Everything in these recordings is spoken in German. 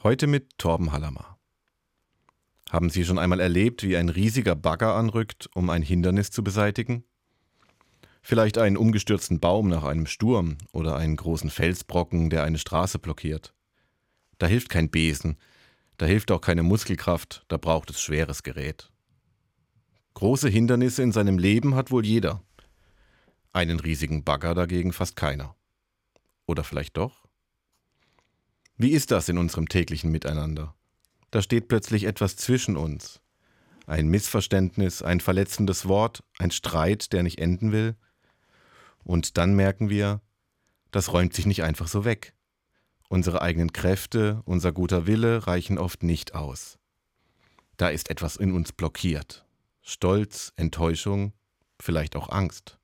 Heute mit Torben Hallermer. Haben Sie schon einmal erlebt, wie ein riesiger Bagger anrückt, um ein Hindernis zu beseitigen? Vielleicht einen umgestürzten Baum nach einem Sturm oder einen großen Felsbrocken, der eine Straße blockiert. Da hilft kein Besen, da hilft auch keine Muskelkraft, da braucht es schweres Gerät. Große Hindernisse in seinem Leben hat wohl jeder. Einen riesigen Bagger dagegen fast keiner. Oder vielleicht doch? Wie ist das in unserem täglichen Miteinander? Da steht plötzlich etwas zwischen uns. Ein Missverständnis, ein verletzendes Wort, ein Streit, der nicht enden will. Und dann merken wir, das räumt sich nicht einfach so weg. Unsere eigenen Kräfte, unser guter Wille reichen oft nicht aus. Da ist etwas in uns blockiert. Stolz, Enttäuschung, vielleicht auch Angst.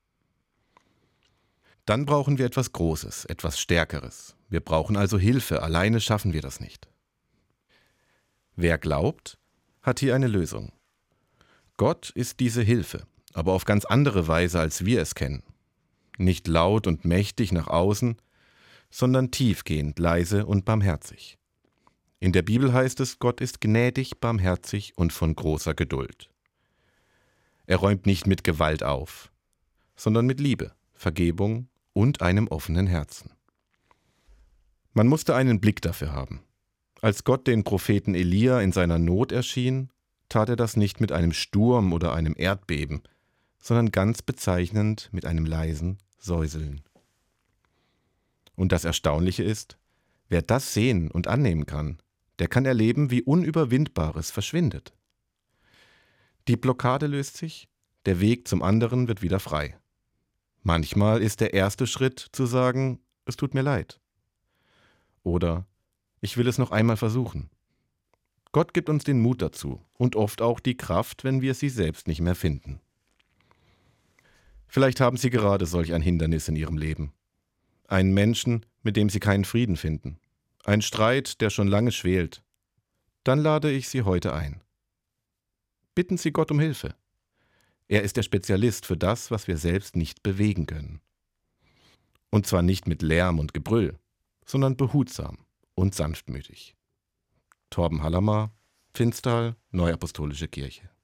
Dann brauchen wir etwas Großes, etwas Stärkeres. Wir brauchen also Hilfe, alleine schaffen wir das nicht. Wer glaubt, hat hier eine Lösung. Gott ist diese Hilfe, aber auf ganz andere Weise, als wir es kennen. Nicht laut und mächtig nach außen, sondern tiefgehend, leise und barmherzig. In der Bibel heißt es, Gott ist gnädig, barmherzig und von großer Geduld. Er räumt nicht mit Gewalt auf, sondern mit Liebe, Vergebung und einem offenen Herzen. Man musste einen Blick dafür haben. Als Gott den Propheten Elia in seiner Not erschien, tat er das nicht mit einem Sturm oder einem Erdbeben, sondern ganz bezeichnend mit einem leisen Säuseln. Und das Erstaunliche ist, wer das sehen und annehmen kann, der kann erleben, wie Unüberwindbares verschwindet. Die Blockade löst sich, der Weg zum anderen wird wieder frei. Manchmal ist der erste Schritt zu sagen, es tut mir leid. Oder ich will es noch einmal versuchen. Gott gibt uns den Mut dazu und oft auch die Kraft, wenn wir sie selbst nicht mehr finden. Vielleicht haben Sie gerade solch ein Hindernis in Ihrem Leben. Einen Menschen, mit dem Sie keinen Frieden finden. Ein Streit, der schon lange schwelt. Dann lade ich Sie heute ein. Bitten Sie Gott um Hilfe. Er ist der Spezialist für das, was wir selbst nicht bewegen können. Und zwar nicht mit Lärm und Gebrüll, sondern behutsam und sanftmütig. Torben Hallermer, Pfinstal, Neuapostolische Kirche.